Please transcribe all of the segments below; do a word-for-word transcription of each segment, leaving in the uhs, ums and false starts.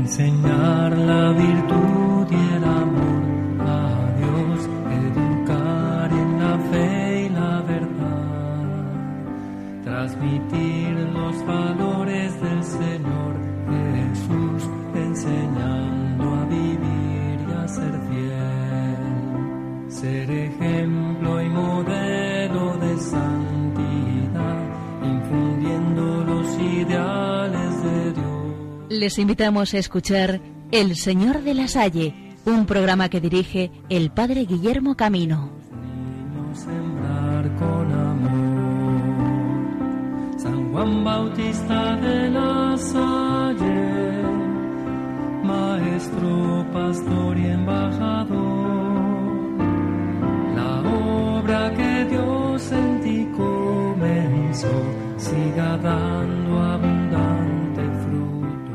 enseñar la virtud y el amor a Dios, educar en la fe y la verdad, transmitir los valores del Señor Jesús, enseñando a vivir y a ser fiel, ser ejemplo y modelo de santidad, infundiendo los ideales de Dios. Les invitamos a escuchar El Señor de la Salle, un programa que dirige el Padre Guillermo Camino. Niños sembrar con amor. San Juan Bautista de la Salle, maestro, pastor y embajador, la obra que Dios en ti comenzó siga dando abundante fruto.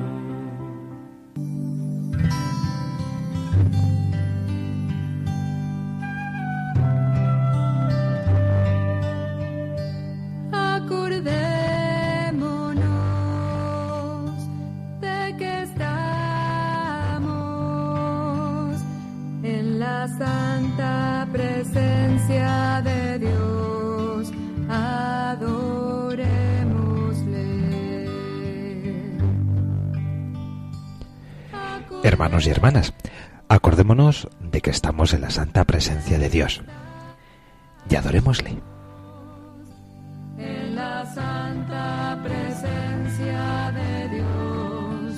Acordémonos de que estamos en la santa presencia de Dios. Adorémosle. Hermanos y hermanas, acordémonos de que estamos en la santa presencia de Dios y adorémosle. En la santa presencia de Dios,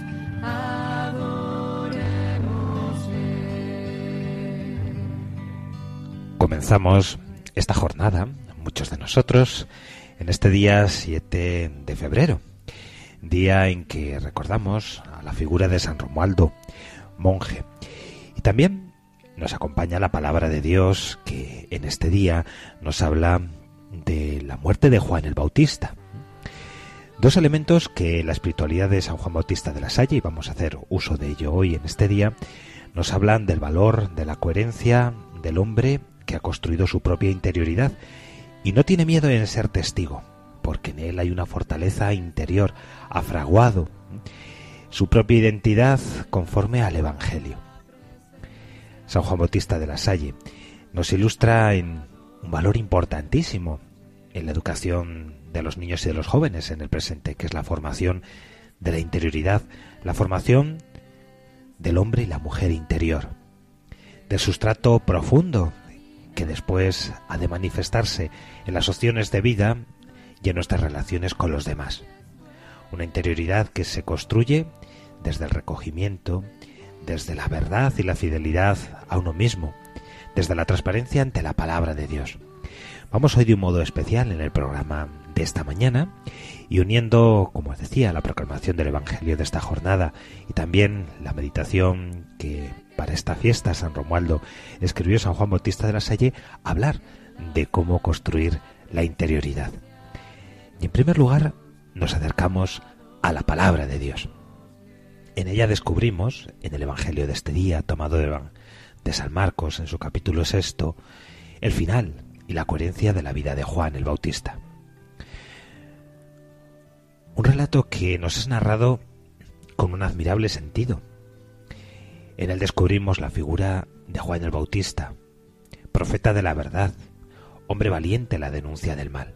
adorémosle. Comenzamos esta jornada, muchos de nosotros, en este día siete de febrero, día en que recordamos a la figura de San Romualdo, monje. Y también nos acompaña la palabra de Dios, que en este día nos habla de la muerte de Juan el Bautista. Dos elementos que la espiritualidad de San Juan Bautista de la Salle, y vamos a hacer uso de ello hoy en este día, nos hablan del valor, de la coherencia del hombre que ha construido su propia interioridad y no tiene miedo en ser testigo, porque en él hay una fortaleza interior, ha fraguado su propia identidad conforme al Evangelio. San Juan Bautista de la Salle nos ilustra en un valor importantísimo en la educación de los niños y de los jóvenes en el presente, que es la formación de la interioridad, la formación del hombre y la mujer interior, del sustrato profundo que después ha de manifestarse en las opciones de vida y en nuestras relaciones con los demás. Una interioridad que se construye desde el recogimiento, desde la verdad y la fidelidad a uno mismo, desde la transparencia ante la palabra de Dios. Vamos hoy de un modo especial en el programa de esta mañana y uniendo, como os decía, la proclamación del Evangelio de esta jornada y también la meditación que para esta fiesta San Romualdo escribió San Juan Bautista de la Salle, hablar de cómo construir la interioridad. Y en primer lugar nos acercamos a la palabra de Dios. En ella descubrimos, en el Evangelio de este día, tomado de, de San Marcos, en su capítulo sexto, el final y la coherencia de la vida de Juan el Bautista. Un relato que nos es narrado con un admirable sentido. En él descubrimos la figura de Juan el Bautista, profeta de la verdad, hombre valiente en la denuncia del mal.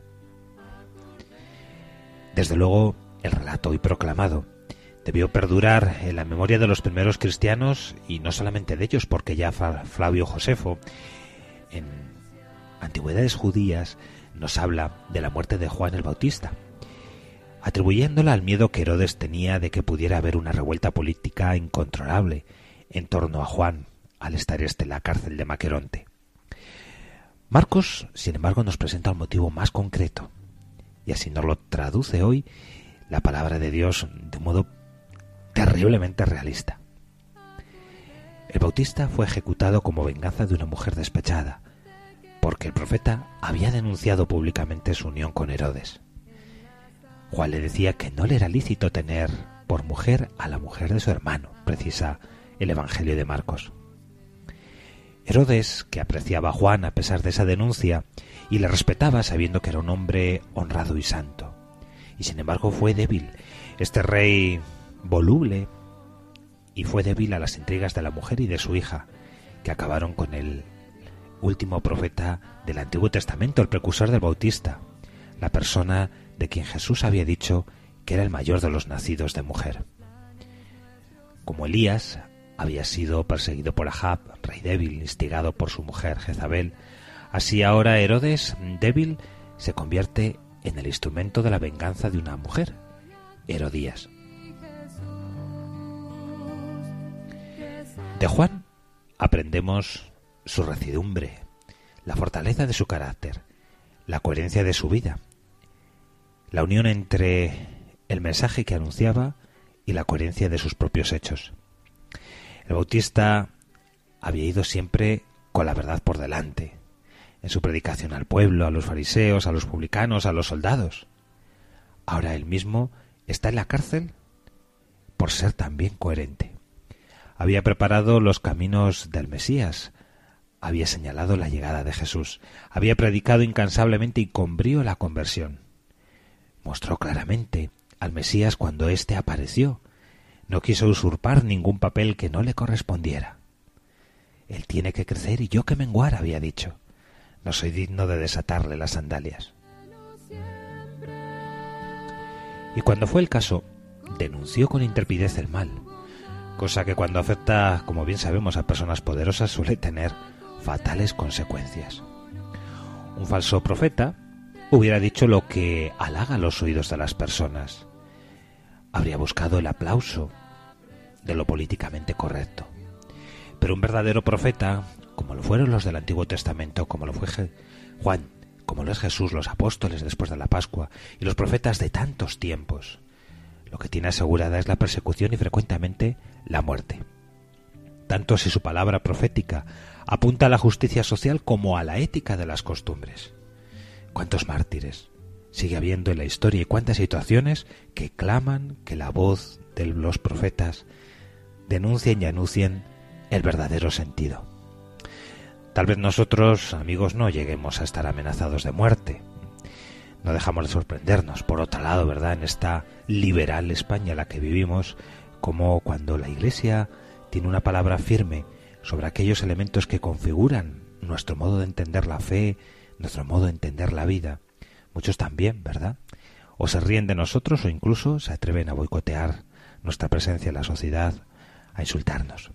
Desde luego, el relato hoy proclamado debió perdurar en la memoria de los primeros cristianos y no solamente de ellos, porque ya Flavio Josefo, en Antigüedades Judías, nos habla de la muerte de Juan el Bautista, atribuyéndola al miedo que Herodes tenía de que pudiera haber una revuelta política incontrolable en torno a Juan al estar este en la cárcel de Maqueronte. Marcos, sin embargo, nos presenta un motivo más concreto, y así nos lo traduce hoy la palabra de Dios de un modo terriblemente realista. El Bautista fue ejecutado como venganza de una mujer despechada, porque el profeta había denunciado públicamente su unión con Herodes. Juan le decía que no le era lícito tener por mujer a la mujer de su hermano, precisa el Evangelio de Marcos. Herodes, que apreciaba a Juan a pesar de esa denuncia y le respetaba sabiendo que era un hombre honrado y santo, y sin embargo fue débil. Este rey voluble y fue débil a las intrigas de la mujer y de su hija, que acabaron con el último profeta del Antiguo Testamento, el precursor del Bautista, la persona de quien Jesús había dicho que era el mayor de los nacidos de mujer. Como Elías había sido perseguido por Ahab, rey débil, instigado por su mujer Jezabel, así ahora Herodes, débil, se convierte en el instrumento de la venganza de una mujer, Herodías. De Juan aprendemos su recidumbre, la fortaleza de su carácter, la coherencia de su vida, la unión entre el mensaje que anunciaba y la coherencia de sus propios hechos. El Bautista había ido siempre con la verdad por delante, en su predicación al pueblo, a los fariseos, a los publicanos, a los soldados. Ahora él mismo está en la cárcel por ser también coherente. Había preparado los caminos del Mesías, había señalado la llegada de Jesús, había predicado incansablemente y con brío la conversión. Mostró claramente al Mesías cuando éste apareció. No quiso usurpar ningún papel que no le correspondiera. Él tiene que crecer y yo que menguar, había dicho. No soy digno de desatarle las sandalias. Y cuando fue el caso, denunció con intrepidez el mal, cosa que cuando afecta, como bien sabemos, a personas poderosas suele tener fatales consecuencias. Un falso profeta hubiera dicho lo que halaga los oídos de las personas. Habría buscado el aplauso de lo políticamente correcto. Pero un verdadero profeta, como lo fueron los del Antiguo Testamento, como lo fue Juan, como lo es Jesús, los apóstoles después de la Pascua y los profetas de tantos tiempos, lo que tiene asegurada es la persecución y frecuentemente la muerte. Tanto si su palabra profética apunta a la justicia social como a la ética de las costumbres. ¿Cuántos mártires sigue habiendo en la historia y cuántas situaciones que claman que la voz de los profetas denuncien y anuncien el verdadero sentido? Tal vez nosotros, amigos, no lleguemos a estar amenazados de muerte. No dejamos de sorprendernos, por otro lado, ¿verdad?, en esta liberal España en la que vivimos, como cuando la Iglesia tiene una palabra firme sobre aquellos elementos que configuran nuestro modo de entender la fe, nuestro modo de entender la vida. Muchos también, ¿verdad?, o se ríen de nosotros o incluso se atreven a boicotear nuestra presencia en la sociedad, a insultarnos.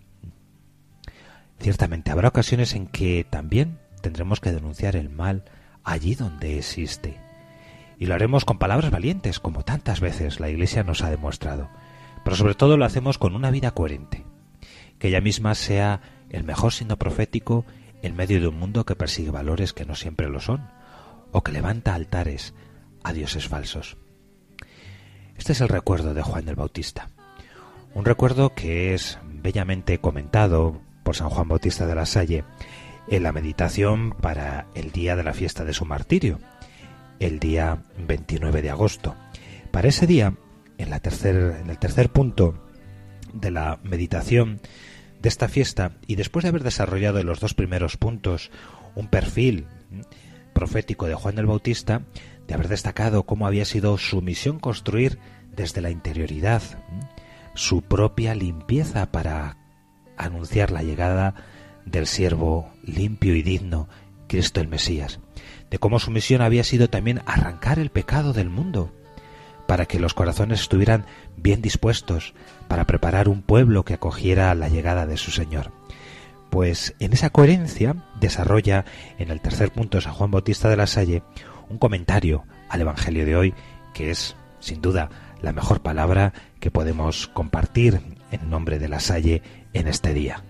Ciertamente habrá ocasiones en que también tendremos que denunciar el mal allí donde existe. Y lo haremos con palabras valientes, como tantas veces la Iglesia nos ha demostrado. Pero sobre todo lo hacemos con una vida coherente. Que ella misma sea el mejor signo profético en medio de un mundo que persigue valores que no siempre lo son, o que levanta altares a dioses falsos. Este es el recuerdo de Juan el Bautista. Un recuerdo que es bellamente comentado por San Juan Bautista de la Salle en la meditación para el día de la fiesta de su martirio, el día veintinueve de agosto. Para ese día, en, la tercer, en el tercer punto de la meditación de esta fiesta, y después de haber desarrollado en los dos primeros puntos un perfil profético de Juan el Bautista, de haber destacado cómo había sido su misión construir desde la interioridad su propia limpieza para anunciar la llegada del siervo limpio y digno, Cristo el Mesías, de cómo su misión había sido también arrancar el pecado del mundo, para que los corazones estuvieran bien dispuestos para preparar un pueblo que acogiera la llegada de su Señor. Pues en esa coherencia desarrolla en el tercer punto de San Juan Bautista de la Salle un comentario al Evangelio de hoy que es, sin duda, la mejor palabra que podemos compartir en nombre de la Salle en este día.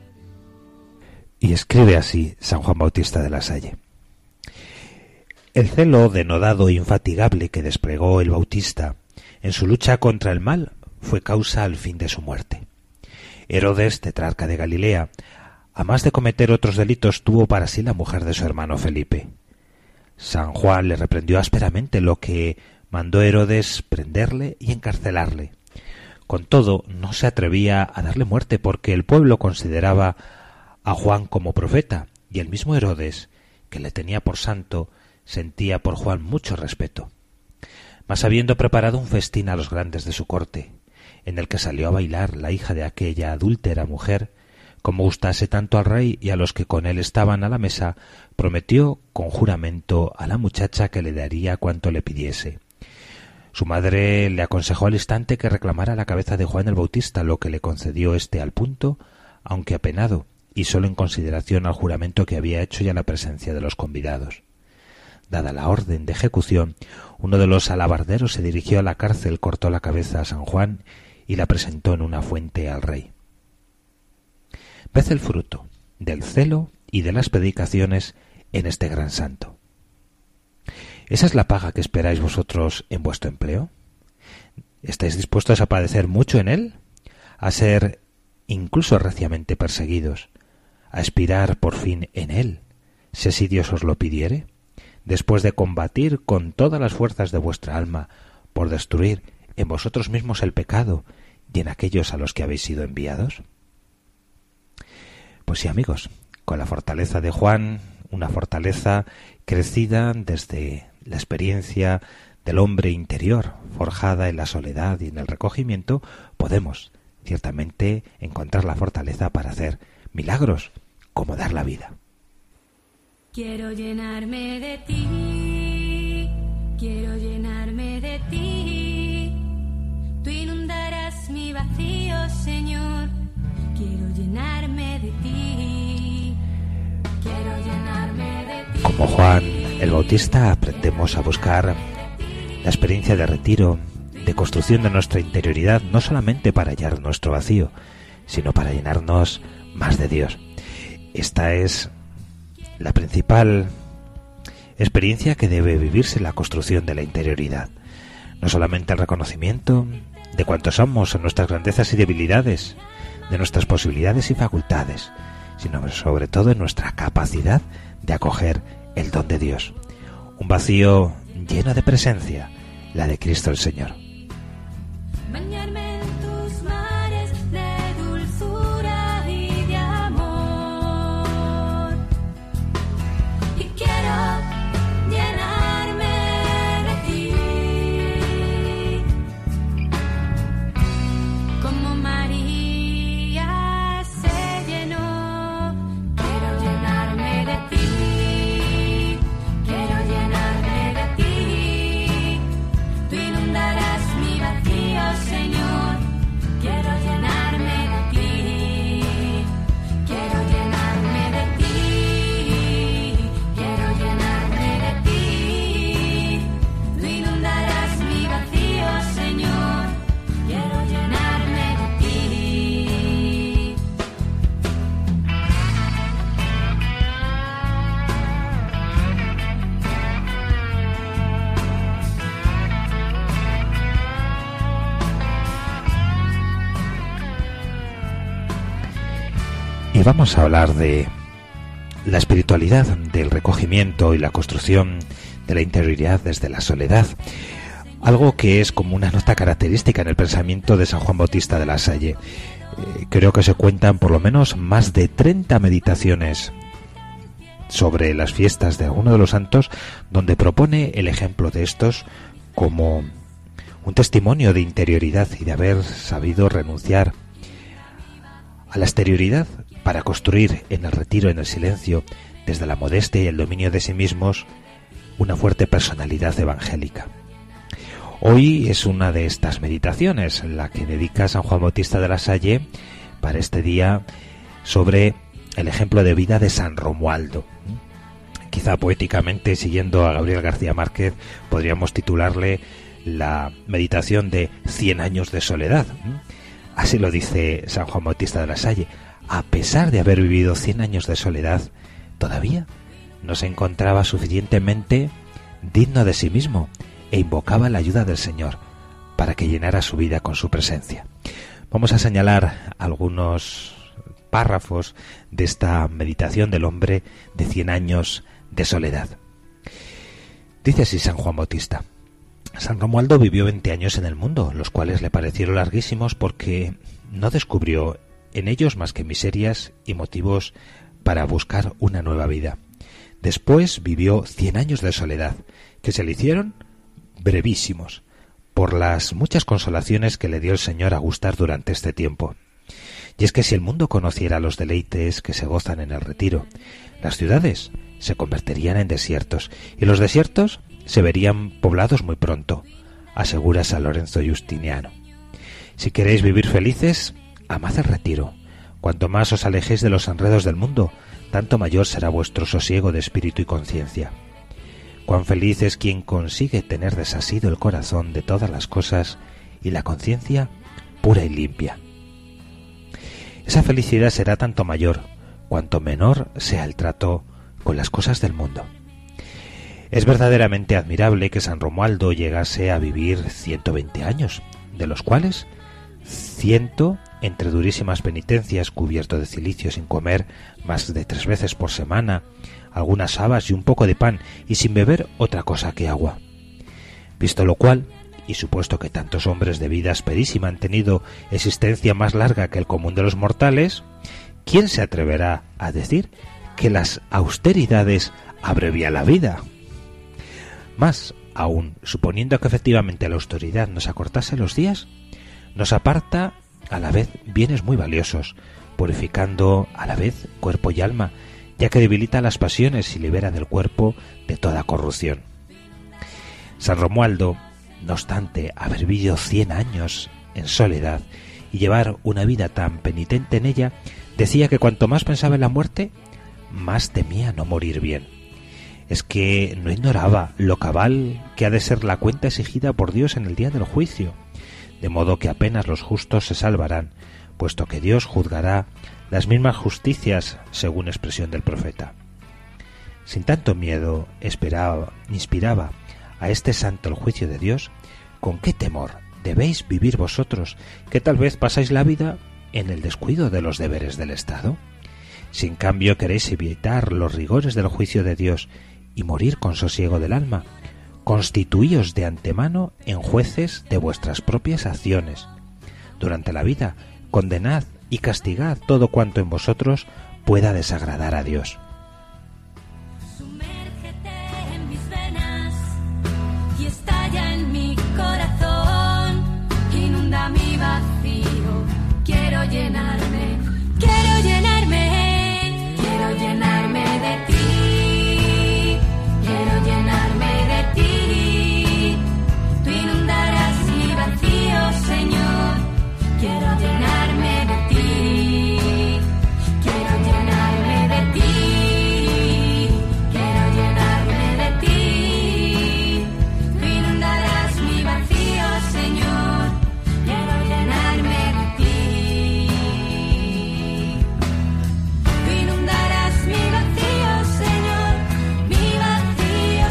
Y escribe así San Juan Bautista de la Salle: el celo denodado e infatigable que desplegó el Bautista en su lucha contra el mal fue causa al fin de su muerte. Herodes, tetrarca de Galilea, a más de cometer otros delitos, tuvo para sí la mujer de su hermano Felipe. San Juan le reprendió ásperamente, lo que mandó Herodes prenderle y encarcelarle. Con todo, no se atrevía a darle muerte porque el pueblo consideraba a Juan como profeta, y el mismo Herodes, que le tenía por santo, sentía por Juan mucho respeto. Mas habiendo preparado un festín a los grandes de su corte, en el que salió a bailar la hija de aquella adúltera mujer, como gustase tanto al rey y a los que con él estaban a la mesa, prometió con juramento a la muchacha que le daría cuanto le pidiese. Su madre le aconsejó al instante que reclamara la cabeza de Juan el Bautista, lo que le concedió éste al punto, aunque apenado, y sólo en consideración al juramento que había hecho y a la presencia de los convidados. Dada la orden de ejecución, uno de los alabarderos se dirigió a la cárcel, cortó la cabeza a San Juan y la presentó en una fuente al rey. Ved el fruto del celo y de las predicaciones en este gran santo. ¿Esa es la paga que esperáis vosotros en vuestro empleo? ¿Estáis dispuestos a padecer mucho en él? ¿A ser incluso reciamente perseguidos? ¿A expirar por fin en él, si así Dios os lo pidiere? Después de combatir con todas las fuerzas de vuestra alma por destruir en vosotros mismos el pecado y en aquellos a los que habéis sido enviados. Pues sí, amigos, con la fortaleza de Juan, una fortaleza crecida desde la experiencia del hombre interior, forjada en la soledad y en el recogimiento, podemos ciertamente encontrar la fortaleza para hacer milagros, como dar la vida. Quiero llenarme de ti, quiero llenarme de ti. Tú inundarás mi vacío, Señor. Quiero llenarme de ti, quiero llenarme de ti. Como Juan el Bautista, aprendemos a buscar la experiencia de retiro, de construcción de nuestra interioridad, no solamente para hallar nuestro vacío, sino para llenarnos más de Dios. Esta es la principal experiencia que debe vivirse en la construcción de la interioridad. No solamente el reconocimiento de cuántos somos, en nuestras grandezas y debilidades, de nuestras posibilidades y facultades, sino sobre todo en nuestra capacidad de acoger el don de Dios. Un vacío lleno de presencia, la de Cristo el Señor. Bañarme en tus mares de dulzura y de amor. Y quiero llenarme de ti. Como María se llenó. Quiero llenarme de ti. Quiero llenarme de ti. Tú inundarás mi vacío, Señor. Quiero llenarme de ti. Quiero llenarme de ti. Quiero llenarme de ti. Tú inundarás mi vacío, Señor. Quiero llenarme de ti. Y vamos a hablar de la espiritualidad, del recogimiento y la construcción de la interioridad desde la soledad, algo que es como una nota característica en el pensamiento de San Juan Bautista de la Salle. Eh, creo que se cuentan por lo menos más de treinta meditaciones sobre las fiestas de alguno de los santos, donde propone el ejemplo de estos como un testimonio de interioridad y de haber sabido renunciar a la exterioridad para construir en el retiro, en el silencio, desde la modestia y el dominio de sí mismos, una fuerte personalidad evangélica. Hoy es una de estas meditaciones, la que dedica San Juan Bautista de la Salle para este día, sobre el ejemplo de vida de San Romualdo. Quizá poéticamente, siguiendo a Gabriel García Márquez, podríamos titularle la meditación de cien años de soledad. Así lo dice San Juan Bautista de la Salle. A pesar de haber vivido cien años de soledad, todavía no se encontraba suficientemente digno de sí mismo e invocaba la ayuda del Señor para que llenara su vida con su presencia. Vamos a señalar algunos párrafos de esta meditación del hombre de cien años de soledad. Dice así San Juan Bautista: San Romualdo vivió veinte años en el mundo, los cuales le parecieron larguísimos porque no descubrió en ellos más que miserias y motivos para buscar una nueva vida. Después vivió cien años de soledad, que se le hicieron brevísimos, por las muchas consolaciones que le dio el Señor a gustar durante este tiempo. Y es que si el mundo conociera los deleites que se gozan en el retiro, las ciudades se convertirían en desiertos y los desiertos se verían poblados muy pronto, asegura San Lorenzo Justiniano. Si queréis vivir felices, amad el retiro. Cuanto más os alejéis de los enredos del mundo, tanto mayor será vuestro sosiego de espíritu y conciencia. Cuán feliz es quien consigue tener desasido el corazón de todas las cosas y la conciencia pura y limpia. Esa felicidad será tanto mayor cuanto menor sea el trato con las cosas del mundo. Es verdaderamente admirable que San Romualdo llegase a vivir ciento veinte años, de los cuales ciento entre durísimas penitencias, cubierto de cilicio sin comer más de tres veces por semana, algunas habas y un poco de pan, y sin beber otra cosa que agua. Visto lo cual, y supuesto que tantos hombres de vida asperísima han tenido existencia más larga que el común de los mortales, ¿quién se atreverá a decir que las austeridades abrevian la vida? Más aún, suponiendo que efectivamente la austeridad nos acortase los días, nos aparta a la vez bienes muy valiosos, purificando a la vez cuerpo y alma, ya que debilita las pasiones y libera del cuerpo de toda corrupción. San Romualdo, no obstante haber vivido cien años en soledad y llevar una vida tan penitente en ella, decía que cuanto más pensaba en la muerte, más temía no morir bien. Es que no ignoraba lo cabal que ha de ser la cuenta exigida por Dios en el día del juicio, de modo que apenas los justos se salvarán, puesto que Dios juzgará las mismas justicias, según expresión del profeta. Sin tanto miedo esperaba, inspiraba a este santo el juicio de Dios, ¿con qué temor debéis vivir vosotros, que tal vez pasáis la vida en el descuido de los deberes del Estado? Si en cambio queréis evitar los rigores del juicio de Dios y morir con sosiego del alma, constituíos de antemano en jueces de vuestras propias acciones. Durante la vida, condenad y castigad todo cuanto en vosotros pueda desagradar a Dios. Sumérgete en mis venas y estalla en mi corazón, inunda mi vacío, quiero llenarme, quiero llenarme, quiero llenarme de ti, quiero llenarme de ti, tú inundarás mi vacío, Señor, quiero llenarme de ti, quiero llenarme de ti, quiero llenarme de ti, tú inundarás mi vacío, Señor, quiero llenarme de ti, tú inundarás mi vacío, Señor, mi vacío,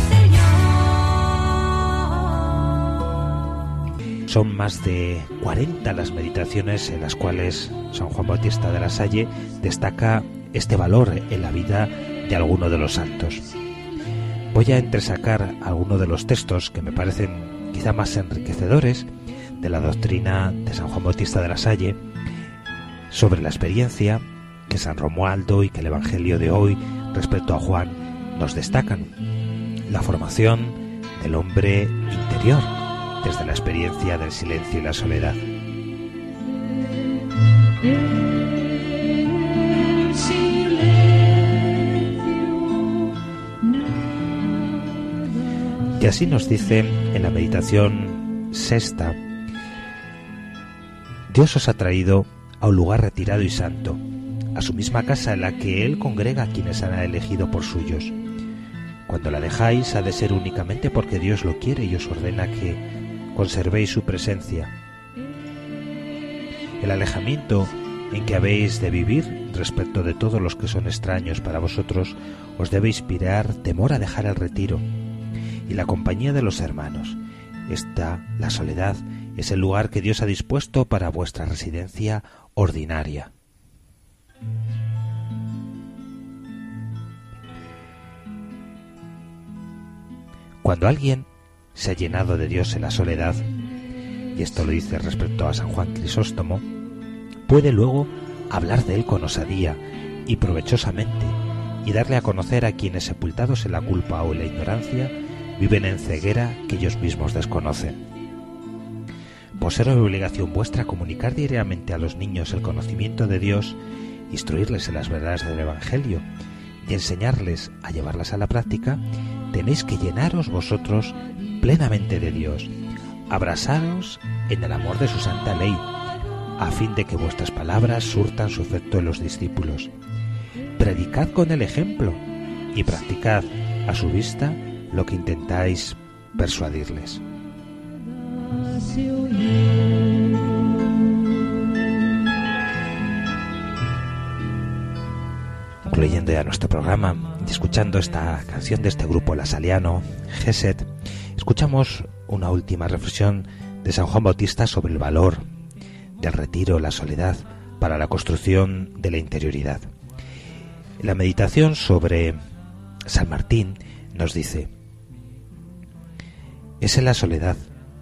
Señor. Son más de cuarenta las meditaciones en las cuales San Juan Bautista de la Salle destaca este valor en la vida de alguno de los santos. Voy a entresacar algunos de los textos que me parecen quizá más enriquecedores de la doctrina de San Juan Bautista de la Salle sobre la experiencia que San Romualdo y que el Evangelio de hoy respecto a Juan nos destacan. La formación del hombre interior desde la experiencia del silencio y la soledad. Y así nos dice en la meditación sexta: Dios os ha traído a un lugar retirado y santo, a su misma casa en la que Él congrega a quienes han elegido por suyos. Cuando la dejáis ha de ser únicamente porque Dios lo quiere y os ordena que conservéis su presencia. El alejamiento en que habéis de vivir respecto de todos los que son extraños para vosotros os debe inspirar temor a dejar el retiro y la compañía de los hermanos. Esta, la soledad, es el lugar que Dios ha dispuesto para vuestra residencia ordinaria. Cuando alguien se ha llenado de Dios en la soledad, y esto lo dice respecto a San Juan Crisóstomo, puede luego hablar de él con osadía y provechosamente, y darle a conocer a quienes, sepultados en la culpa o en la ignorancia, viven en ceguera que ellos mismos desconocen. por ser obligación vuestra comunicar diariamente a los niños el conocimiento de Dios, instruirles en las verdades del Evangelio y enseñarles a llevarlas a la práctica, tenéis que llenaros vosotros plenamente de Dios, abrasaros en el amor de su santa ley, a fin de que vuestras palabras surtan su efecto en los discípulos. Predicad con el ejemplo y practicad a su vista lo que intentáis persuadirles. Concluyendo ya nuestro programa y escuchando esta canción de este grupo lasaliano, Geset, escuchamos una última reflexión de San Juan Bautista sobre el valor del retiro, la soledad, para la construcción de la interioridad. La meditación sobre San Martín nos dice: es en la soledad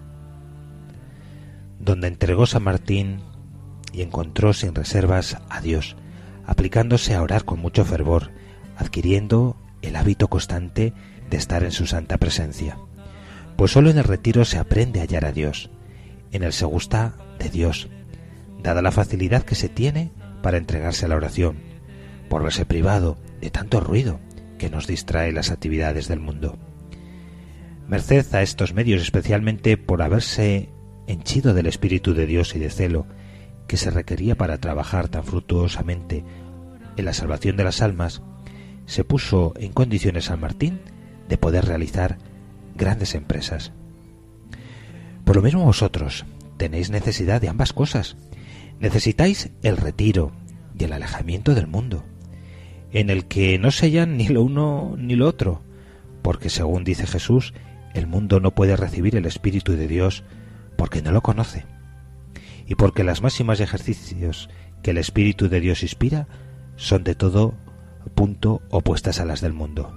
donde entregó San Martín y encontró sin reservas a Dios, aplicándose a orar con mucho fervor, adquiriendo el hábito constante de estar en su santa presencia. Pues solo en el retiro se aprende a hallar a Dios, en él se gusta de Dios, dada la facilidad que se tiene para entregarse a la oración, por verse privado de tanto ruido que nos distrae las actividades del mundo. Merced a estos medios, especialmente por haberse henchido del Espíritu de Dios y de celo que se requería para trabajar tan fructuosamente en la salvación de las almas, se puso en condiciones San Martín de poder realizar grandes empresas. Por lo mismo vosotros tenéis necesidad de ambas cosas. Necesitáis el retiro y el alejamiento del mundo, en el que no se hallan ni lo uno ni lo otro, porque según dice Jesús, el mundo no puede recibir el Espíritu de Dios porque no lo conoce, y porque las máximas ejercicios que el Espíritu de Dios inspira son de todo punto opuestas a las del mundo.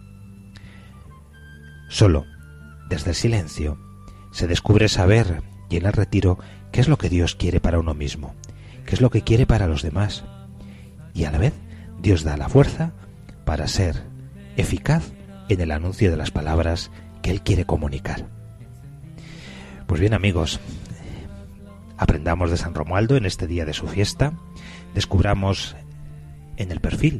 Solo desde el silencio se descubre saber, y en el retiro, qué es lo que Dios quiere para uno mismo, qué es lo que quiere para los demás, y a la vez Dios da la fuerza para ser eficaz en el anuncio de las palabras que Él quiere comunicar. Pues bien, amigos, aprendamos de San Romualdo en este día de su fiesta, descubramos en el perfil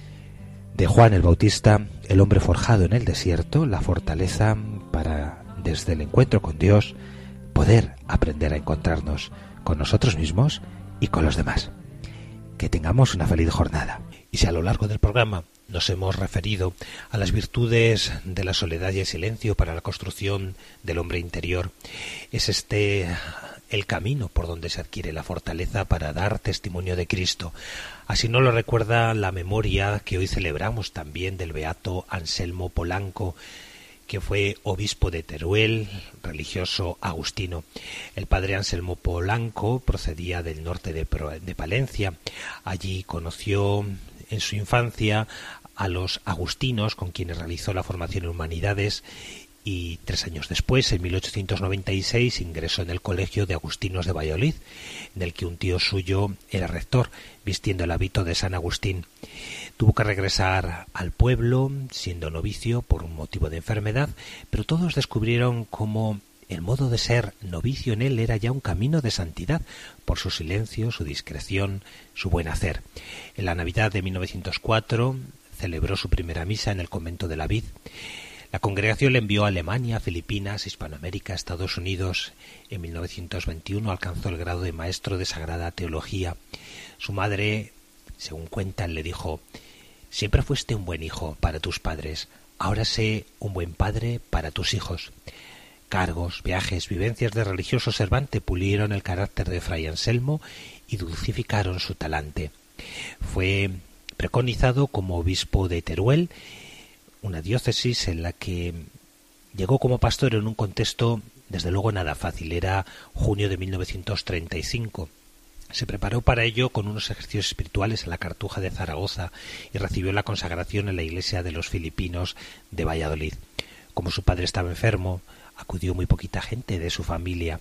de Juan el Bautista, el hombre forjado en el desierto, la fortaleza para, desde el encuentro con Dios, poder aprender a encontrarnos con nosotros mismos y con los demás. Que tengamos una feliz jornada. Y si a lo largo del programa nos hemos referido a las virtudes de la soledad y el silencio para la construcción del hombre interior, es este el camino por donde se adquiere la fortaleza para dar testimonio de Cristo. Así nos lo recuerda la memoria que hoy celebramos también del beato Anselmo Polanco, que fue obispo de Teruel, religioso agustino. El padre Anselmo Polanco procedía del norte de, de Palencia. Allí conoció en su infancia a los agustinos, con quienes realizó la formación en humanidades, y tres años después, en mil ochocientos noventa y seis, ingresó en el Colegio de Agustinos de Valladolid, en el que un tío suyo era rector, vistiendo el hábito de San Agustín. Tuvo que regresar al pueblo, siendo novicio por un motivo de enfermedad, pero todos descubrieron cómo el modo de ser novicio en él era ya un camino de santidad, por su silencio, su discreción, su buen hacer. En la Navidad de mil novecientos cuatro celebró su primera misa en el convento de la Vid. La congregación le envió a Alemania, Filipinas, Hispanoamérica, Estados Unidos. En mil novecientos veintiuno alcanzó el grado de maestro de Sagrada Teología. Su madre, según cuentan, le dijo: «Siempre fuiste un buen hijo para tus padres, ahora sé un buen padre para tus hijos». Cargos, viajes, vivencias de religioso observante pulieron el carácter de Fray Anselmo y dulcificaron su talante. Fue preconizado como obispo de Teruel, una diócesis en la que llegó como pastor en un contexto desde luego nada fácil. Era junio de mil novecientos treinta y cinco. Se preparó para ello con unos ejercicios espirituales en la Cartuja de Zaragoza y recibió la consagración en la iglesia de los Filipinos de Valladolid. Como su padre estaba enfermo, acudió muy poquita gente de su familia.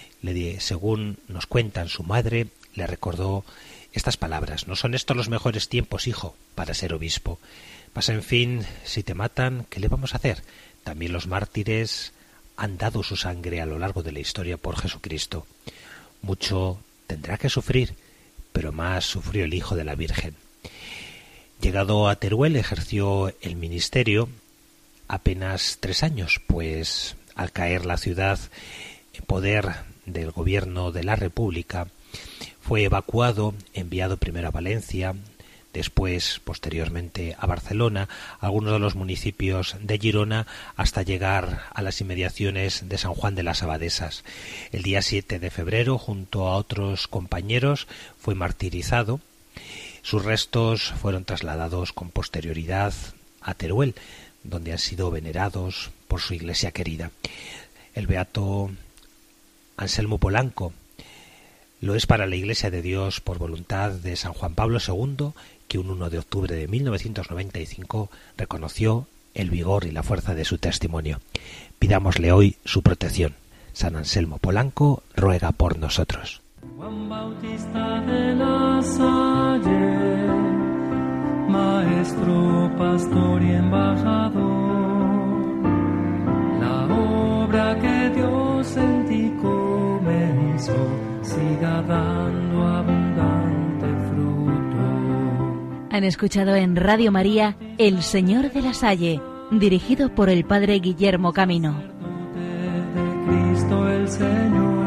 Le, según nos cuentan, su madre le recordó estas palabras: «No son estos los mejores tiempos, hijo, para ser obispo. Mas en fin, si te matan, ¿qué le vamos a hacer? También los mártires han dado su sangre a lo largo de la historia por Jesucristo. Mucho tendrá que sufrir, pero más sufrió el Hijo de la Virgen. Llegado a Teruel, ejerció el ministerio apenas tres años, pues al caer la ciudad en poder del gobierno de la República, fue evacuado, enviado primero a Valencia, después, posteriormente, a Barcelona, algunos de los municipios de Girona, hasta llegar a las inmediaciones de San Juan de las Abadesas. El día siete de febrero, junto a otros compañeros, fue martirizado. Sus restos fueron trasladados con posterioridad a Teruel, donde han sido venerados por su iglesia querida. El beato Anselmo Polanco lo es para la Iglesia de Dios por voluntad de San Juan Pablo segundo, que un uno de octubre de mil novecientos noventa y cinco reconoció el vigor y la fuerza de su testimonio. Pidámosle hoy su protección. San Anselmo Polanco ruega por nosotros. Juan Bautista de la Salle, maestro, pastor y embajador, la obra que Dios en ti comenzó siga dando abundante fruto. Han escuchado en Radio María El Señor de la Salle, dirigido por el Padre Guillermo Camino. De Cristo el Señor.